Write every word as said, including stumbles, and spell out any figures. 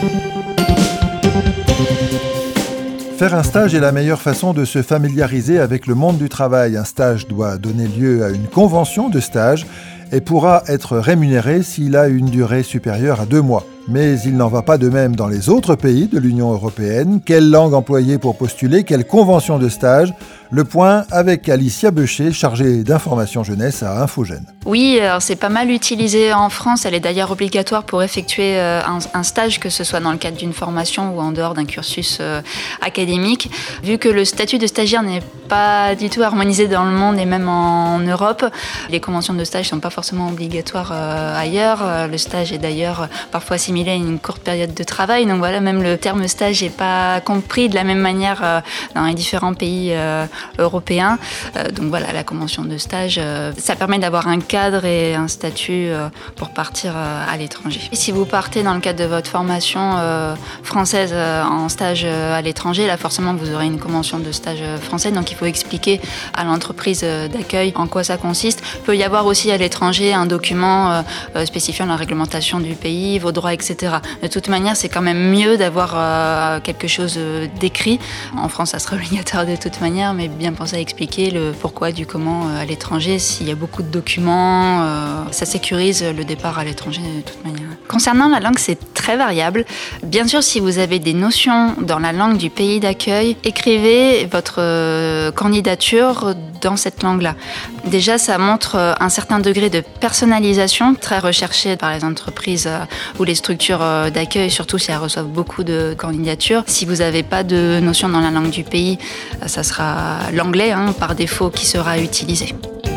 Faire un stage est la meilleure façon de se familiariser avec le monde du travail. Un stage doit donner lieu à une convention de stage et pourra être rémunéré s'il a une durée supérieure à deux mois. Mais il n'en va pas de même dans les autres pays de l'Union européenne. Quelle langue employer pour postuler? Quelle convention de stage? Le point avec Alicia Beucher, chargée d'information jeunesse à Infogène. Oui, alors c'est pas mal utilisé en France. Elle est d'ailleurs obligatoire pour effectuer un, un stage, que ce soit dans le cadre d'une formation ou en dehors d'un cursus euh, académique. Vu que le statut de stagiaire n'est pas du tout harmonisé dans le monde et même en Europe, les conventions de stage ne sont pas forcément obligatoires euh, ailleurs. Le stage est d'ailleurs parfois assimilé à une courte période de travail. Donc voilà, même le terme stage n'est pas compris de la même manière euh, dans les différents pays euh, européens. Euh, donc voilà, la convention de stage, euh, ça permet d'avoir un cadre et un statut euh, pour partir euh, à l'étranger. Et si vous partez dans le cadre de votre formation euh, française euh, en stage euh, à l'étranger, là forcément vous aurez une convention de stage euh, française, donc il faut expliquer à l'entreprise euh, d'accueil en quoi ça consiste. Il peut y avoir aussi à l'étranger un document euh, euh, spécifiant la réglementation du pays, vos droits, et cetera. De toute manière, c'est quand même mieux d'avoir euh, quelque chose euh, d'écrit. En France, ça sera obligatoire de toute manière, mais bien penser à expliquer le pourquoi du comment euh, à l'étranger. S'il y a beaucoup de documents, euh, ça sécurise le départ à l'étranger de toute manière. Concernant la langue, c'est très variable. Bien sûr, si vous avez des notions dans la langue du pays d'accueil, écrivez votre euh, candidature dans cette langue-là. Déjà, ça montre euh, un certain degré de personnalisation très recherché par les entreprises euh, ou les structures euh, d'accueil, surtout si elles reçoivent beaucoup de candidatures. Si vous n'avez pas de notion dans la langue du pays, euh, ça sera l'anglais hein, par défaut qui sera utilisé.